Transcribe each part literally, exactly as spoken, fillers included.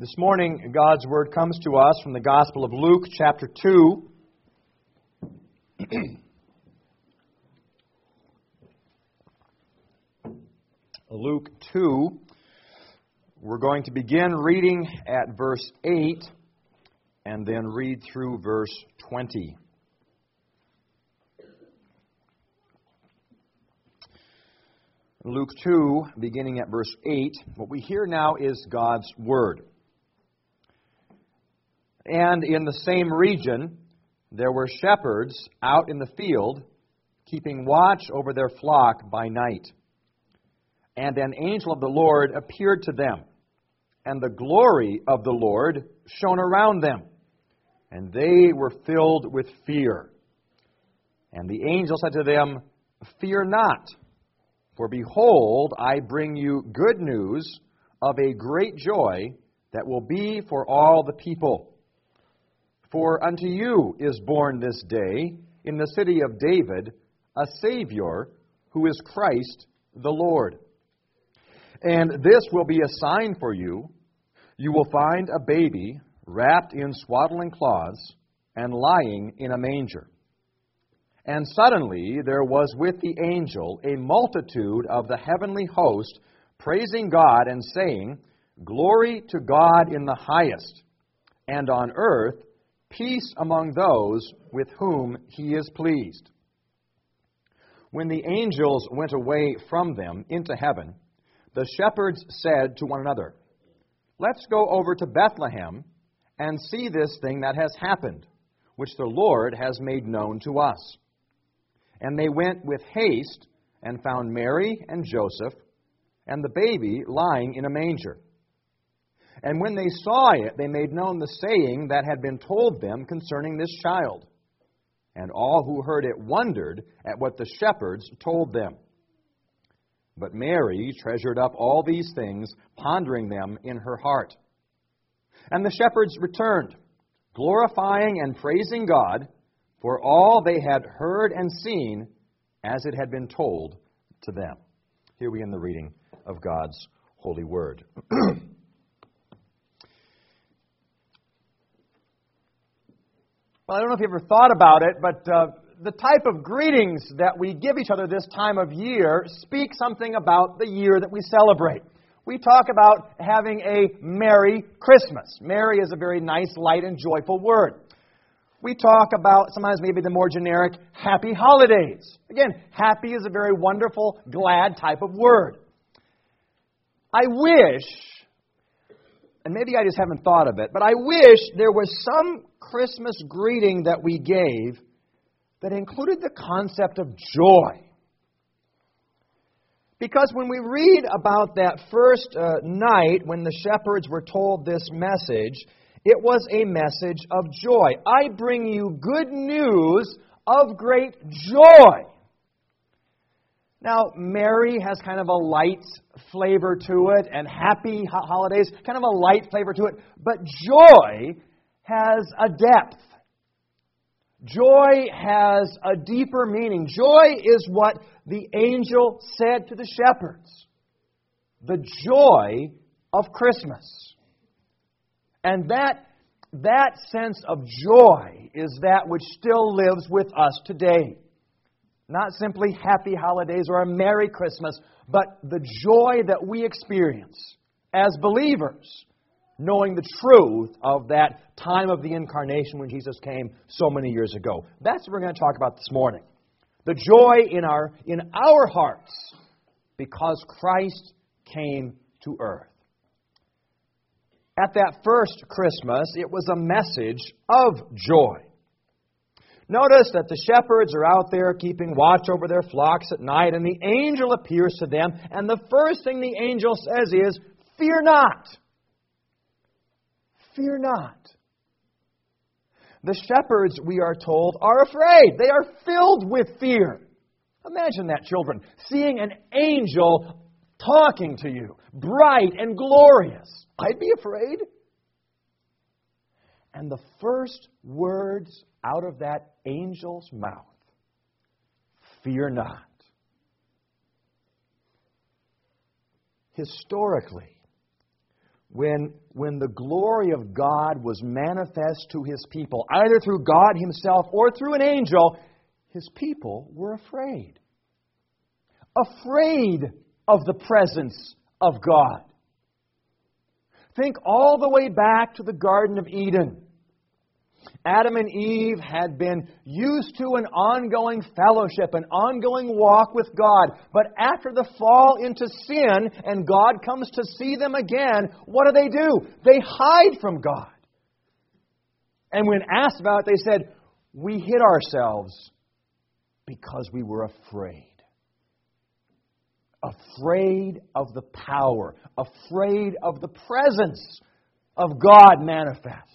This morning, God's Word comes to us from the Gospel of Luke, chapter two. Luke two. We're going to begin reading at verse eight and then read through verse twenty. Luke two, beginning at verse eight, what we hear now is God's Word. And in the same region, there were shepherds out in the field, keeping watch over their flock by night. And an angel of the Lord appeared to them, and the glory of the Lord shone around them, and they were filled with fear. And the angel said to them, "Fear not, for behold, I bring you good news of a great joy that will be for all the people. For unto you is born this day in the city of David a Savior, who is Christ the Lord. And this will be a sign for you. You will find a baby wrapped in swaddling cloths and lying in a manger." And suddenly there was with the angel a multitude of the heavenly host, praising God and saying, "Glory to God in the highest, and on earth peace among those with whom He is pleased." When the angels went away from them into heaven, the shepherds said to one another, "Let's go over to Bethlehem and see this thing that has happened, which the Lord has made known to us." And they went with haste and found Mary and Joseph and the baby lying in a manger. And when they saw it, they made known the saying that had been told them concerning this child. And all who heard it wondered at what the shepherds told them. But Mary treasured up all these things, pondering them in her heart. And the shepherds returned, glorifying and praising God for all they had heard and seen as it had been told to them. Here we end the reading of God's holy word. Well, I don't know if you ever thought about it, but uh, the type of greetings that we give each other this time of year speak something about the year that we celebrate. We talk about having a Merry Christmas. Merry is a very nice, light, and joyful word. We talk about, sometimes maybe the more generic, Happy Holidays. Again, happy is a very wonderful, glad type of word. I wish, and maybe I just haven't thought of it, but I wish there was some Christmas greeting that we gave that included the concept of joy. Because when we read about that first uh, night when the shepherds were told this message, it was a message of joy. I bring you good news of great joy. Now, Merry has kind of a light flavor to it, and Happy Holidays, kind of a light flavor to it. But joy has a depth. Joy has a deeper meaning. Joy is what the angel said to the shepherds. The joy of Christmas. And that, that sense of joy is that which still lives with us today. Not simply happy holidays or a Merry Christmas, but the joy that we experience as believers, knowing the truth of that time of the incarnation when Jesus came so many years ago. That's what we're going to talk about this morning. The joy in our, in our hearts because Christ came to earth. At that first Christmas, it was a message of joy. Notice that the shepherds are out there keeping watch over their flocks at night, and the angel appears to them, and the first thing the angel says is, "Fear not." Fear not. The shepherds, we are told, are afraid. They are filled with fear. Imagine that, children, seeing an angel talking to you, bright and glorious. I'd be afraid. And the first words out of that angel's mouth, "Fear not." Historically, when, when the glory of God was manifest to His people, either through God Himself or through an angel, His people were afraid. Afraid of the presence of God. Think all the way back to the Garden of Eden. Adam and Eve had been used to an ongoing fellowship, an ongoing walk with God. But after the fall into sin and God comes to see them again, what do they do? They hide from God. And when asked about it, they said, "We hid ourselves because we were afraid." Afraid of the power, afraid of the presence of God manifest.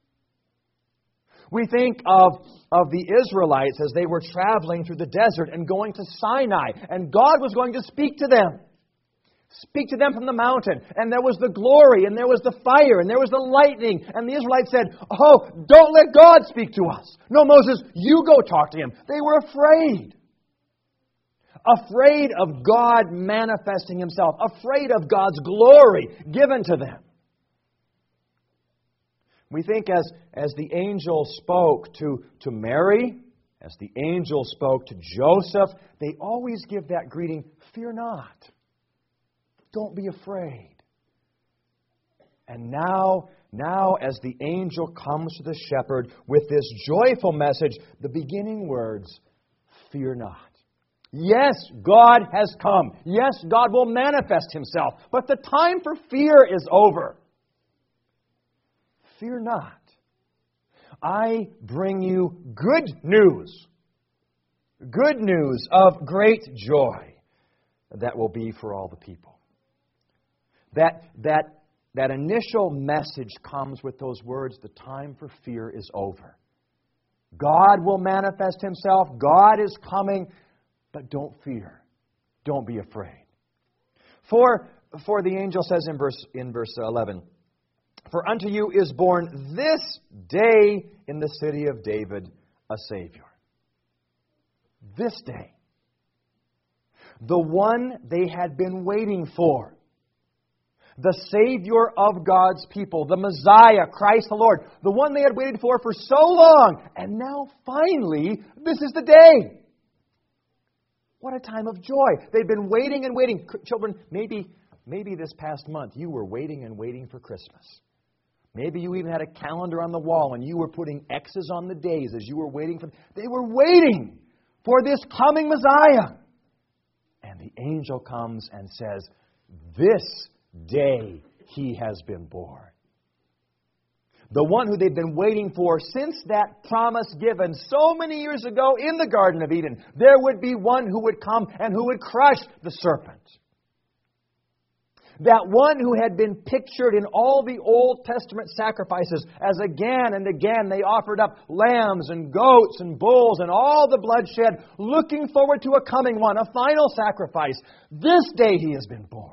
We think of, of the Israelites as they were traveling through the desert and going to Sinai, and God was going to speak to them. Speak to them from the mountain. And there was the glory, and there was the fire, and there was the lightning. And the Israelites said, "Oh, don't let God speak to us. No, Moses, you go talk to Him." They were afraid. Afraid of God manifesting Himself. Afraid of God's glory given to them. We think as, as the angel spoke to, to Mary, as the angel spoke to Joseph, they always give that greeting, "Fear not. Don't be afraid." And now, now as the angel comes to the shepherd with this joyful message, the beginning words, "Fear not." Yes, God has come. Yes, God will manifest Himself. But the time for fear is over. Fear not. I bring you good news. Good news of great joy that will be for all the people. That, that, that initial message comes with those words, the time for fear is over. God will manifest Himself. God is coming. But don't fear. Don't be afraid. For, for the angel says in verse, in verse eleven, "For unto you is born this day in the city of David a Savior." This day. The one they had been waiting for. The Savior of God's people. The Messiah, Christ the Lord. The one they had waited for for so long. And now finally, this is the day. What a time of joy. They've been waiting and waiting. Children, maybe, maybe this past month you were waiting and waiting for Christmas. Maybe you even had a calendar on the wall and you were putting X's on the days as you were waiting for... They were waiting for this coming Messiah. And the angel comes and says, "This day He has been born." The one who they've been waiting for since that promise given so many years ago in the Garden of Eden. There would be one who would come and who would crush the serpent. That one who had been pictured in all the Old Testament sacrifices as again and again they offered up lambs and goats and bulls and all the bloodshed, looking forward to a coming one, a final sacrifice. This day He has been born.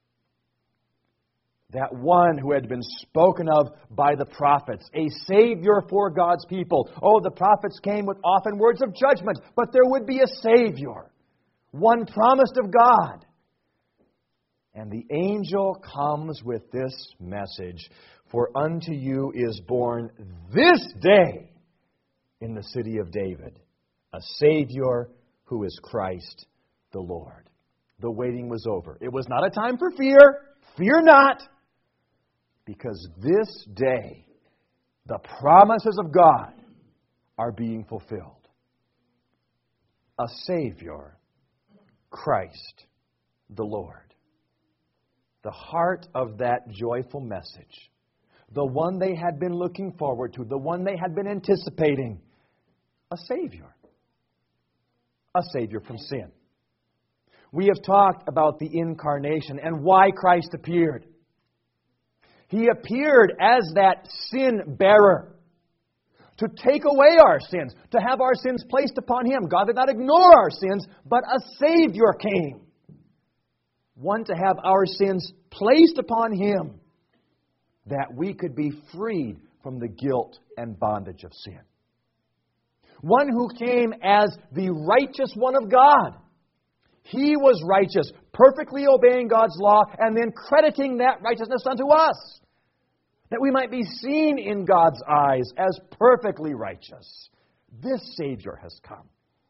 That one who had been spoken of by the prophets, a Savior for God's people. Oh, the prophets came with often words of judgment, but there would be a Savior, one promised of God. And the angel comes with this message, "For unto you is born this day in the city of David a Savior who is Christ the Lord." The waiting was over. It was not a time for fear. Fear not. Because this day, the promises of God are being fulfilled. A Savior, Christ the Lord. The heart of that joyful message, the one they had been looking forward to, the one they had been anticipating, a Savior. A Savior from sin. We have talked about the incarnation and why Christ appeared. He appeared as that sin bearer to take away our sins, to have our sins placed upon Him. God did not ignore our sins, but a Savior came. One to have our sins placed upon Him, that we could be freed from the guilt and bondage of sin. One who came as the righteous one of God. He was righteous, perfectly obeying God's law and then crediting that righteousness unto us, that we might be seen in God's eyes as perfectly righteous. This Savior has come.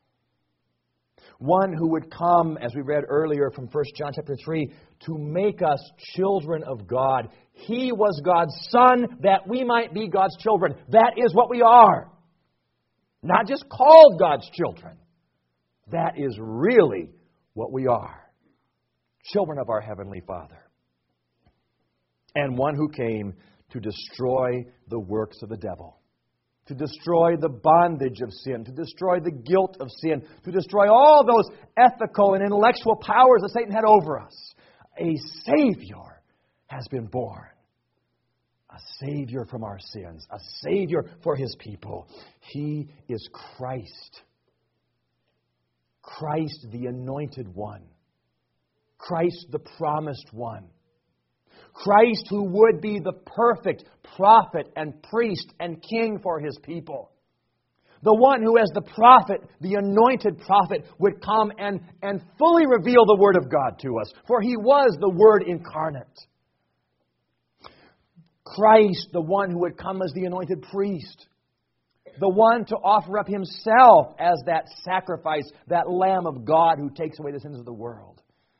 One who would come, as we read earlier from First John chapter three, to make us children of God. He was God's Son that we might be God's children. That is what we are. Not just called God's children. That is really what we are. Children of our Heavenly Father. And one who came to destroy the works of the devil. To destroy the bondage of sin, to destroy the guilt of sin, to destroy all those ethical and intellectual powers that Satan had over us. A Savior has been born. A Savior from our sins. A Savior for His people. He is Christ. Christ the Anointed One. Christ the Promised One. Christ who would be the perfect prophet and priest and king for His people. The one who as the prophet, the anointed prophet, would come and, and fully reveal the Word of God to us. For He was the Word incarnate. Christ, the one who would come as the anointed priest. The one to offer up Himself as that sacrifice, that Lamb of God who takes away the sins of the world.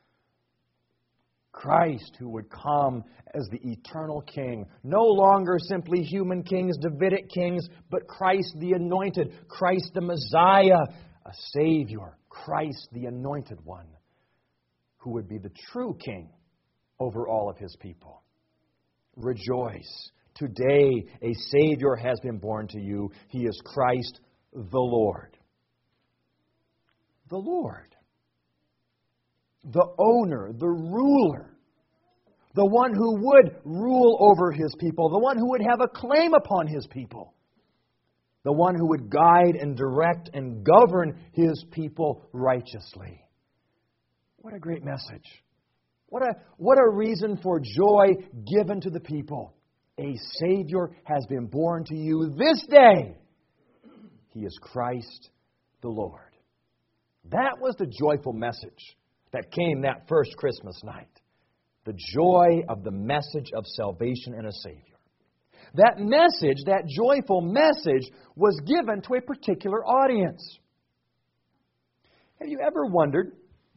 Christ who would come as the eternal King. No longer simply human kings, Davidic kings, but Christ the anointed, Christ the Messiah, a Savior, Christ the Anointed One, who would be the true King over all of His people. Rejoice. Today a Savior has been born to you. He is Christ the Lord. The Lord. The owner, the ruler, the one who would rule over His people, the one who would have a claim upon His people, the one who would guide and direct and govern His people righteously. What a great message. What a, what a reason for joy given to the people. A Savior has been born to you this day. He is Christ the Lord. That was the joyful message that came that first Christmas night. The joy of the message of salvation and a Savior. That message, that joyful message, was given to a particular audience. Have you ever wondered,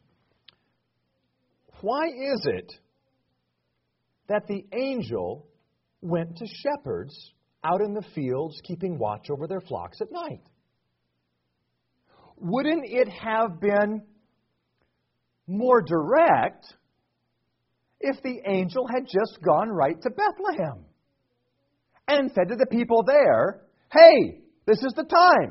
why is it that the angel went to shepherds out in the fields keeping watch over their flocks at night? Wouldn't it have been more direct if the angel had just gone right to Bethlehem and said to the people there, hey, this is the time?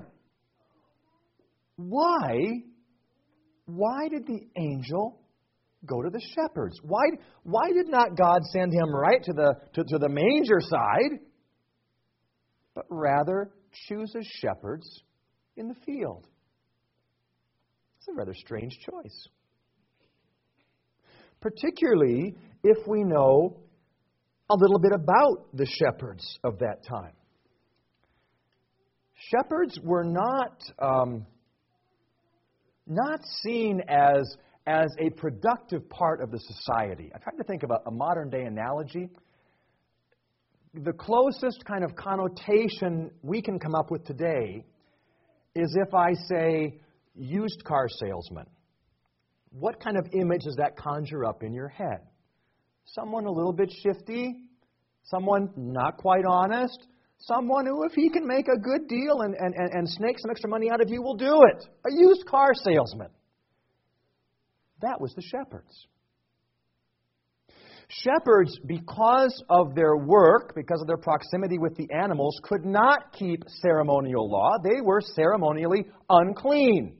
Why, why did the angel go to the shepherds? Why, why did not God send him right to the, to, to the manger side, but rather chooses shepherds in the field? It's a rather strange choice. Particularly if we know a little bit about the shepherds of that time. Shepherds were not um, not seen as, as a productive part of the society. I tried to think of a, a modern day analogy. The closest kind of connotation we can come up with today is if I say used car salesman. What kind of image does that conjure up in your head? Someone a little bit shifty, someone not quite honest, someone who, if he can make a good deal and, and, and snake some extra money out of you, will do it. A used car salesman. That was the shepherds. Shepherds, because of their work, because of their proximity with the animals, could not keep ceremonial law. They were ceremonially unclean.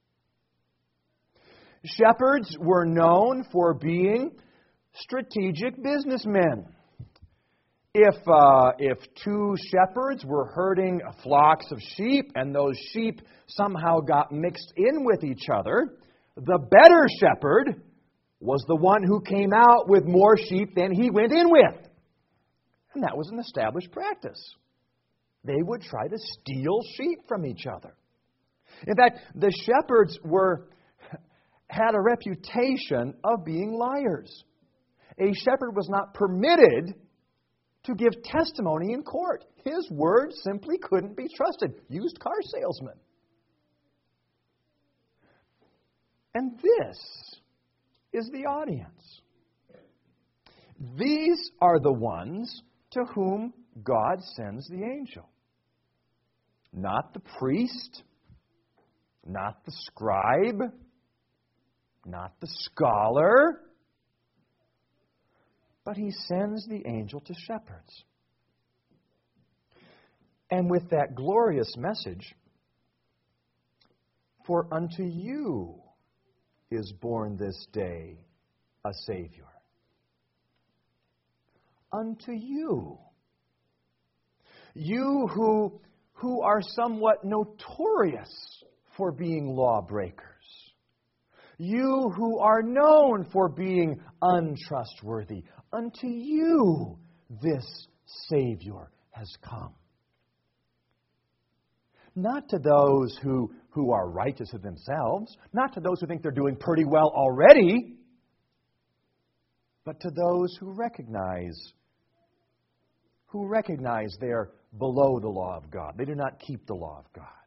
Shepherds were known for being strategic businessmen. If uh, if two shepherds were herding flocks of sheep and those sheep somehow got mixed in with each other, the better shepherd was the one who came out with more sheep than he went in with. And that was an established practice. They would try to steal sheep from each other. In fact, the shepherds were had a reputation of being liars. A shepherd was not permitted to give testimony in court. His word simply couldn't be trusted. Used car salesman. And this is the audience. These are the ones to whom God sends the angel. Not the priest, not the scribe, not the scholar, but He sends the angel to shepherds. And with that glorious message, for unto you is born this day a Savior. Unto you. You who, who are somewhat notorious for being lawbreakers. You who are known for being untrustworthy. Unto you this Savior has come. Not to those who, who are righteous of themselves, not to those who think they're doing pretty well already, but to those who recognize, who recognize they're below the law of God. They do not keep the law of God.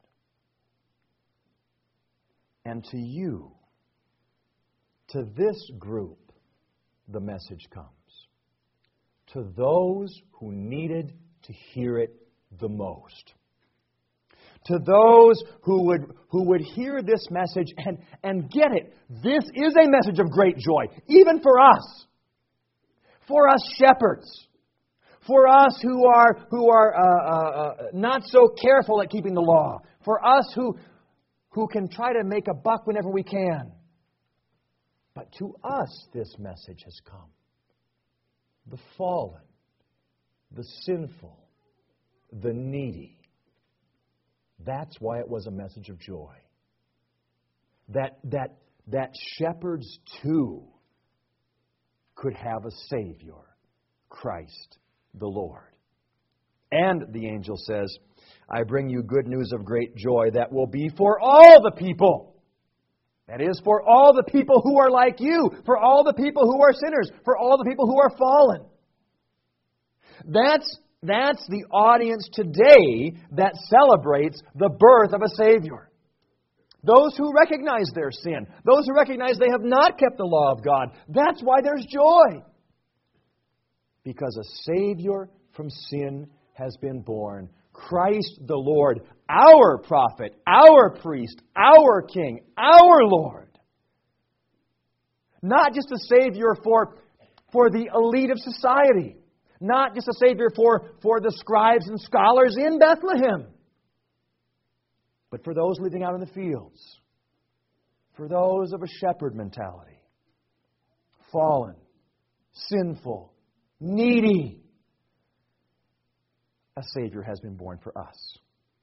And to you, to this group, the message comes. To those who needed to hear it the most. To those who would, who would hear this message and, and get it. This is a message of great joy, even for us. For us shepherds. For us who are, who are uh, uh, uh, not so careful at keeping the law. For us who, who can try to make a buck whenever we can. But to us this message has come. The fallen, the sinful, the needy. That's why it was a message of joy. That, that, that shepherds too could have a Savior, Christ the Lord. And the angel says, I bring you good news of great joy that will be for all the people. That is, for all the people who are like you, for all the people who are sinners, for all the people who are fallen. That's That's the audience today that celebrates the birth of a Savior. Those who recognize their sin. Those who recognize they have not kept the law of God. That's why there's joy. Because a Savior from sin has been born. Christ the Lord, our prophet, our priest, our king, our Lord. Not just a Savior for, for the elite of society. Not just a Savior for, for the scribes and scholars in Bethlehem, but for those living out in the fields, for those of a shepherd mentality, fallen, sinful, needy. A Savior has been born for us.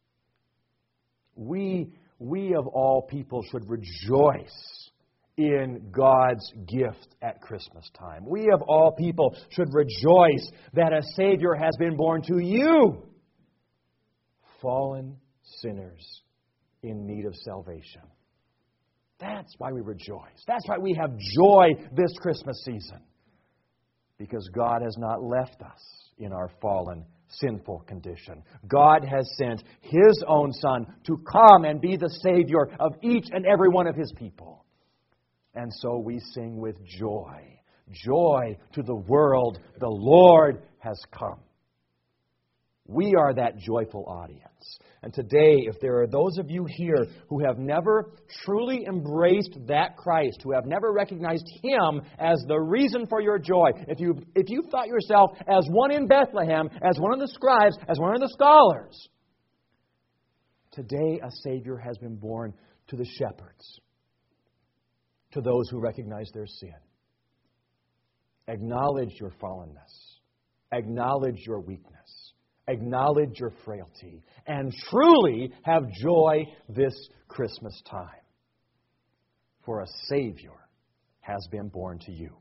We, we of all people should rejoice in God's gift at Christmas time. We of all people should rejoice that a Savior has been born to you, fallen sinners in need of salvation. That's why we rejoice. That's why we have joy this Christmas season. Because God has not left us in our fallen, sinful condition. God has sent His own Son to come and be the Savior of each and every one of His people. And so we sing with joy. Joy to the world. The Lord has come. We are that joyful audience. And today, if there are those of you here who have never truly embraced that Christ, who have never recognized Him as the reason for your joy, if you if you thought yourself as one in Bethlehem, as one of the scribes, as one of the scholars, today a Savior has been born to the shepherds, to those who recognize their sin. Acknowledge your fallenness. Acknowledge your weakness. Acknowledge your frailty. And truly have joy this Christmas time. For a Savior has been born to you.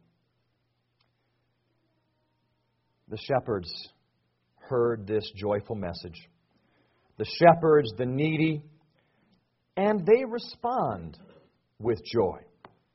The shepherds heard this joyful message. The shepherds, the needy, and they respond with joy.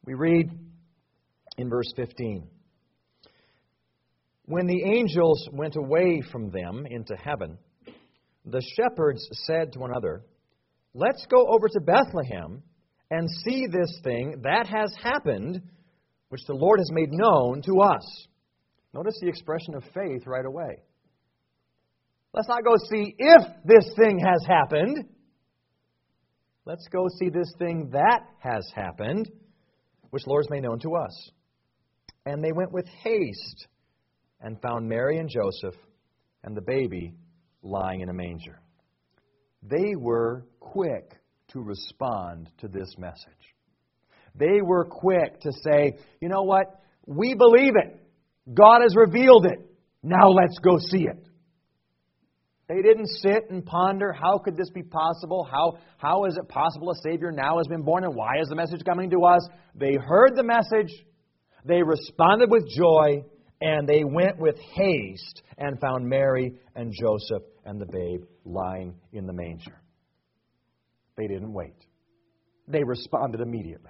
We read in verse fifteen, "When the angels went away from them into heaven, the shepherds said to one another, 'Let's go over to Bethlehem and see this thing that has happened, which the Lord has made known to us.'" Notice the expression of faith right away. Let's not go see if this thing has happened. Let's go see this thing that has happened, which the Lord has made known to us. And they went with haste and found Mary and Joseph and the baby lying in a manger. They were quick to respond to this message. They were quick to say, you know what? We believe it. God has revealed it. Now let's go see it. They didn't sit and ponder, how could this be possible? How, how is it possible a Savior now has been born, and why is the message coming to us? They heard the message, they responded with joy, and they went with haste and found Mary and Joseph and the babe lying in the manger. They didn't wait. They responded immediately.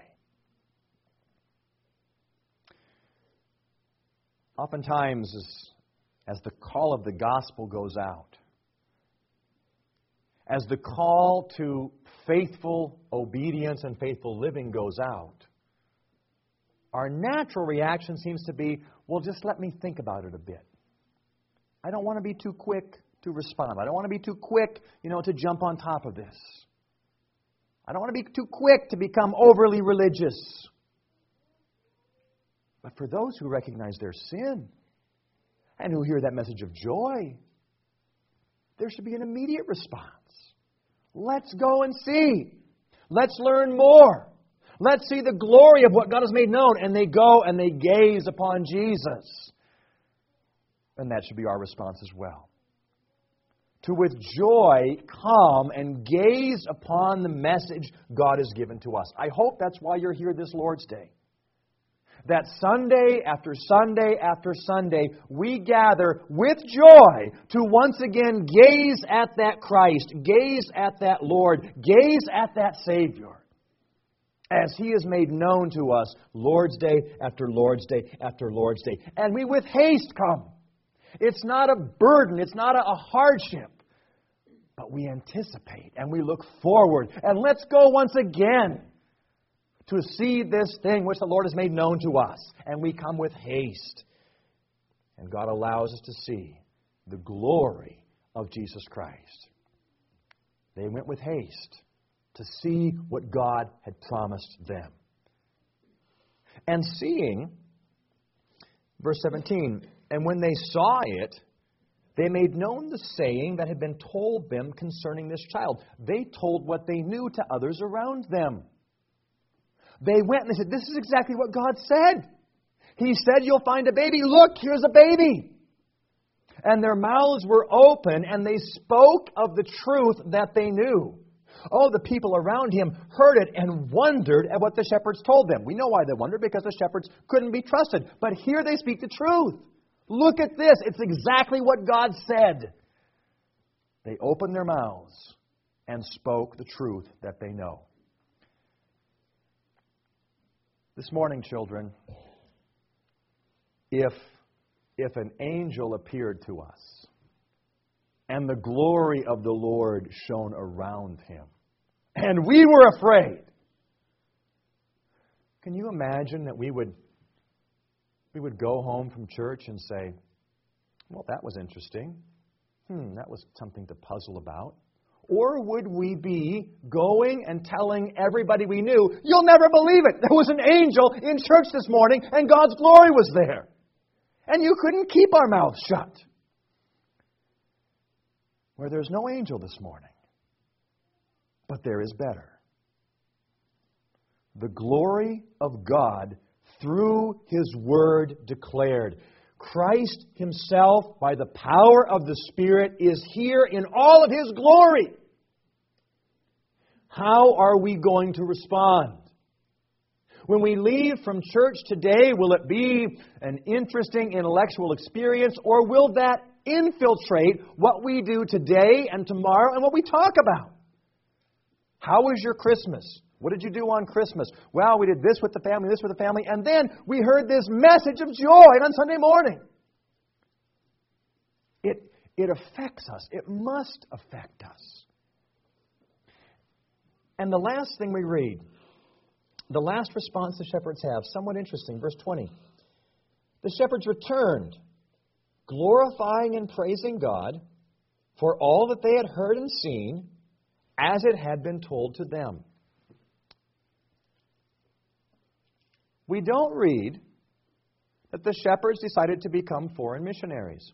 Oftentimes, as, as the call of the gospel goes out, as the call to faithful obedience and faithful living goes out, our natural reaction seems to be, well, just let me think about it a bit. I don't want to be too quick to respond. I don't want to be too quick, you know, to jump on top of this. I don't want to be too quick to become overly religious. But for those who recognize their sin and who hear that message of joy, there should be an immediate response. Let's go and see. Let's learn more. Let's see the glory of what God has made known. And they go and they gaze upon Jesus. And that should be our response as well. To with joy come and gaze upon the message God has given to us. I hope that's why you're here this Lord's Day. That Sunday after Sunday after Sunday, we gather with joy to once again gaze at that Christ, gaze at that Lord, gaze at that Savior, as He is made known to us Lord's Day after Lord's Day after Lord's Day. And we with haste come. It's not a burden, it's not a hardship, but we anticipate and we look forward. And let's go once again to see this thing which the Lord has made known to us. And we come with haste. And God allows us to see the glory of Jesus Christ. They went with haste to see what God had promised them. And seeing, verse seventeen, and when they saw it, they made known the saying that had been told them concerning this child. They told what they knew to others around them. They went and they said, this is exactly what God said. He said, you'll find a baby. Look, here's a baby. And their mouths were open, and they spoke of the truth that they knew. Oh, the people around him heard it and wondered at what the shepherds told them. We know why they wondered, because the shepherds couldn't be trusted. But here they speak the truth. Look at this. It's exactly what God said. They opened their mouths and spoke the truth that they know. This morning, children, if, if an angel appeared to us and the glory of the Lord shone around him and we were afraid, can you imagine that we would, we would go home from church and say, well, that was interesting. Hmm, that was something to puzzle about. Or would we be going and telling everybody we knew, you'll never believe it, there was an angel in church this morning and God's glory was there. And you couldn't keep our mouths shut. Where there's no angel this morning. But there is better. The glory of God through His Word declared. Christ Himself, by the power of the Spirit, is here in all of His glory. How are we going to respond? When we leave from church today, will it be an interesting intellectual experience, or will that infiltrate what we do today and tomorrow and what we talk about? How was your Christmas? What did you do on Christmas? Well, we did this with the family, this with the family, and then we heard this message of joy on Sunday morning. It, it affects us. It must affect us. And the last thing we read, the last response the shepherds have, somewhat interesting, verse twenty. The shepherds returned, glorifying and praising God for all that they had heard and seen, as it had been told to them. We don't read that the shepherds decided to become foreign missionaries.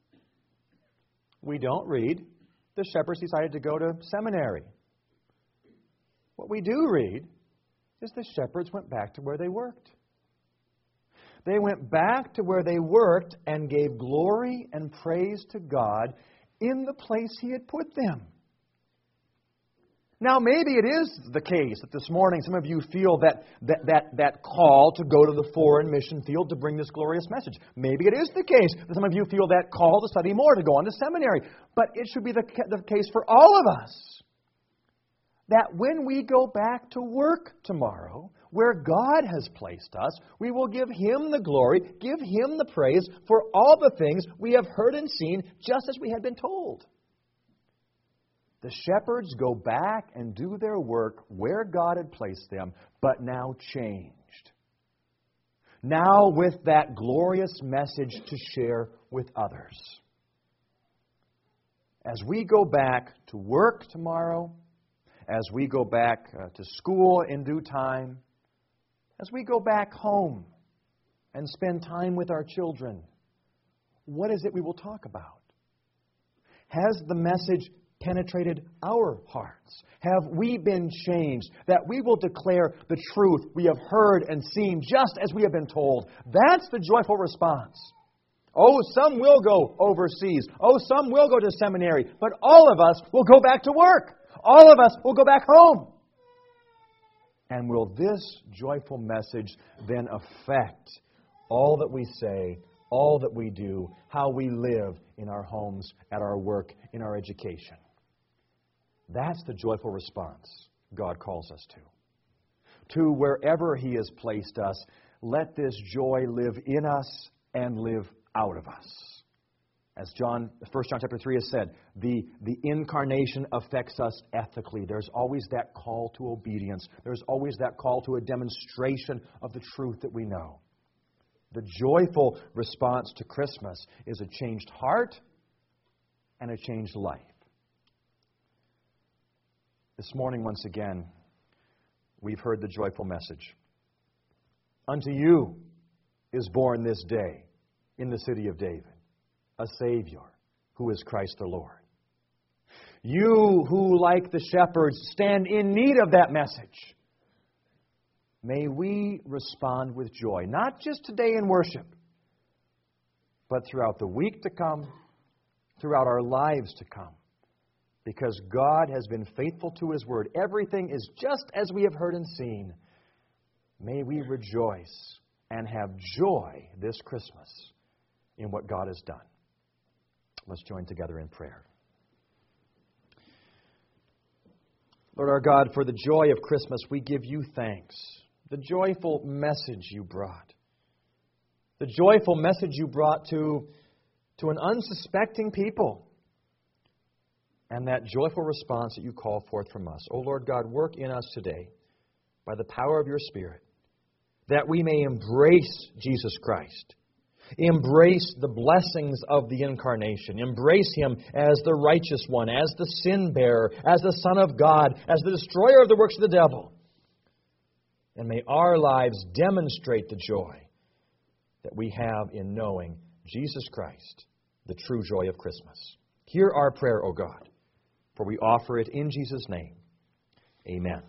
We don't read the shepherds decided to go to seminary. What we do read is the shepherds went back to where they worked. They went back to where they worked and gave glory and praise to God in the place He had put them. Now, maybe it is the case that this morning some of you feel that, that, that, that call to go to the foreign mission field to bring this glorious message. Maybe it is the case that some of you feel that call to study more, to go on to seminary. But it should be the, the case for all of us that when we go back to work tomorrow, where God has placed us, we will give Him the glory, give Him the praise for all the things we have heard and seen, just as we had been told. The shepherds go back and do their work where God had placed them, but now changed. Now with that glorious message to share with others. As we go back to work tomorrow, as we go back uh, to school in due time, as we go back home and spend time with our children, what is it we will talk about? Has the message penetrated our hearts? Have we been changed that we will declare the truth we have heard and seen just as we have been told? That's the joyful response. Oh, some will go overseas. Oh, some will go to seminary. But all of us will go back to work. All of us will go back home. And will this joyful message then affect all that we say, all that we do, how we live in our homes, at our work, in our education? That's the joyful response God calls us to. To wherever He has placed us, let this joy live in us and live out of us. As John, First John chapter three has said, the, the incarnation affects us ethically. There's always that call to obedience. There's always that call to a demonstration of the truth that we know. The joyful response to Christmas is a changed heart and a changed life. This morning, once again, we've heard the joyful message. Unto you is born this day in the city of David a Savior, who is Christ the Lord. You who, like the shepherds, stand in need of that message, may we respond with joy, not just today in worship, but throughout the week to come, throughout our lives to come, because God has been faithful to His Word. Everything is just as we have heard and seen. May we rejoice and have joy this Christmas in what God has done. Let's join together in prayer. Lord our God, for the joy of Christmas, we give You thanks. The joyful message You brought. The joyful message You brought to, to an unsuspecting people. And that joyful response that You call forth from us. O Lord God, work in us today by the power of Your Spirit, that we may embrace Jesus Christ. Embrace the blessings of the Incarnation. Embrace Him as the righteous one, as the sin bearer, as the Son of God, as the destroyer of the works of the devil. And may our lives demonstrate the joy that we have in knowing Jesus Christ, the true joy of Christmas. Hear our prayer, O God, for we offer it in Jesus' name. Amen.